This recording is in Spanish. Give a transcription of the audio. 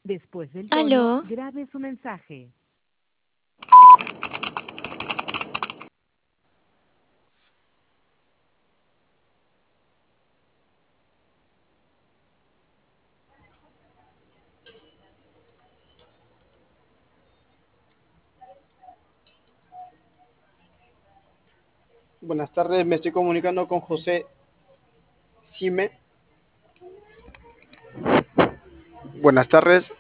Después del tono, Aló, grabe su mensaje. Buenas tardes, me estoy comunicando con José Sime. Buenas tardes,